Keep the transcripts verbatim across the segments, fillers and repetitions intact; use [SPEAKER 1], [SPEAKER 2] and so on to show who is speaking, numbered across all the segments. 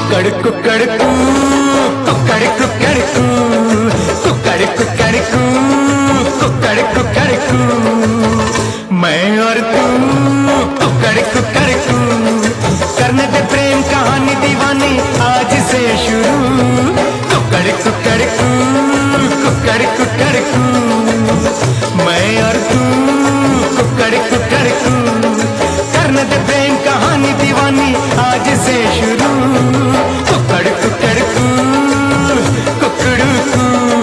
[SPEAKER 1] कुकड़ कुकड़ कू, कुकड़ कुकड़ कू, कुकड़ कुकड़ कू, कुकड़ कुकड़ कू, मैं और तू कुकड़ कुकड़ कू, करने दे प्रेम कहानी दीवानी आज से शुरू। कुकड़ कुकड़ कू, कुकड़ कुकड़ कू, मैं और तू कुकड़ कुकड़ कू, करने दे प्रेम कहानी दीवानी आज से शुरू। कुकड़ कुकड़ कू, कुकड़ू कू।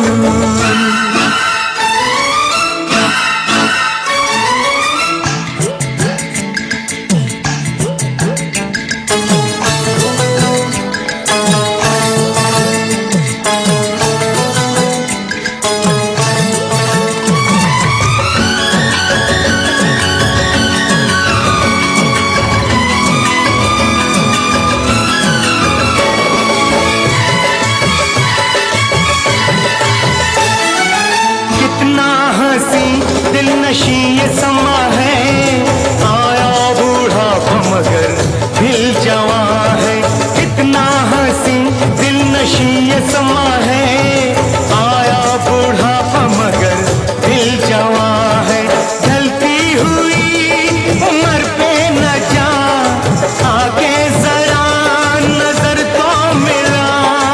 [SPEAKER 1] दिल नशी ये समा है, आया बूढ़ा मगर दिल जवां है। कितना हंसी दिल नशी ये समा है, आया बूढ़ा मगर दिल जवां है। ढलती हुई उम्र पे न जा, आगे जरा नजर तो मिला।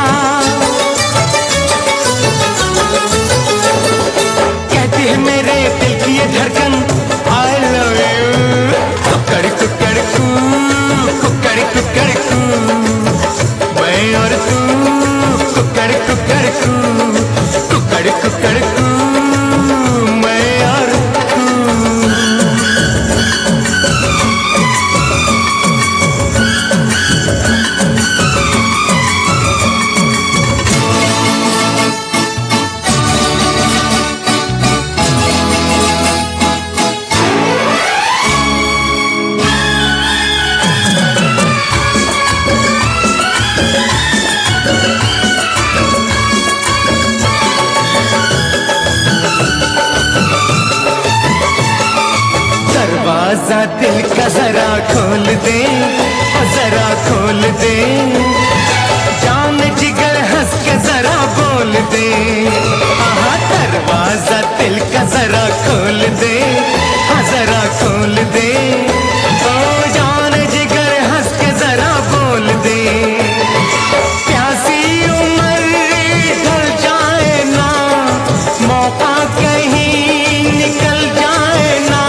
[SPEAKER 1] कहती है मेरे ये धड़कन I love you। कुकड़ कुकड़ कू, कुकड़ कुकड़ कू, मैं और तू कुकड़ कुकड़ कू, कुकड़ कुकड़ कू, मैं और तू। दरवाजा दिल का जरा खोल दे, जरा खोल दे, जान जिगर हंस के जरा बोल दे। आहा दरवाजा दिल का जरा खोल दे, जरा खोल दे, ओ जान जिगर हंस के जरा बोल दे। प्यासी उम्र ढल जाए ना, मौका कहीं निकल जाए ना।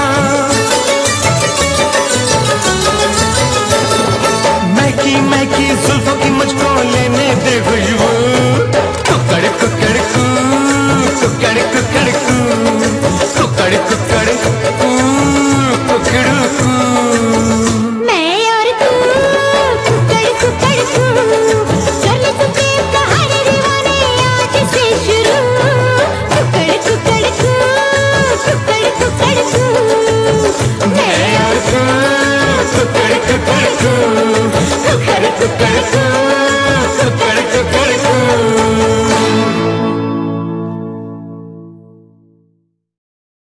[SPEAKER 1] मैकी मैकी जुल्फों की मुझको लेने दे खुशबू। कुकड़ कुकड़ कू, कुकड़ कुकड़ कू, कुकड़ कुकड़ कू, कुकड़ू कू।
[SPEAKER 2] मैं और तू कुकड़ कुकड़ कू, करने को प्रेम कहानी दीवाने आज से शुरू। कुकड़ कुकड़ कू, कुकड़ कुकड़ कू,
[SPEAKER 1] मैं और तू कुकड़ कुकड़ कू, कुकड़ कुकड़ कू।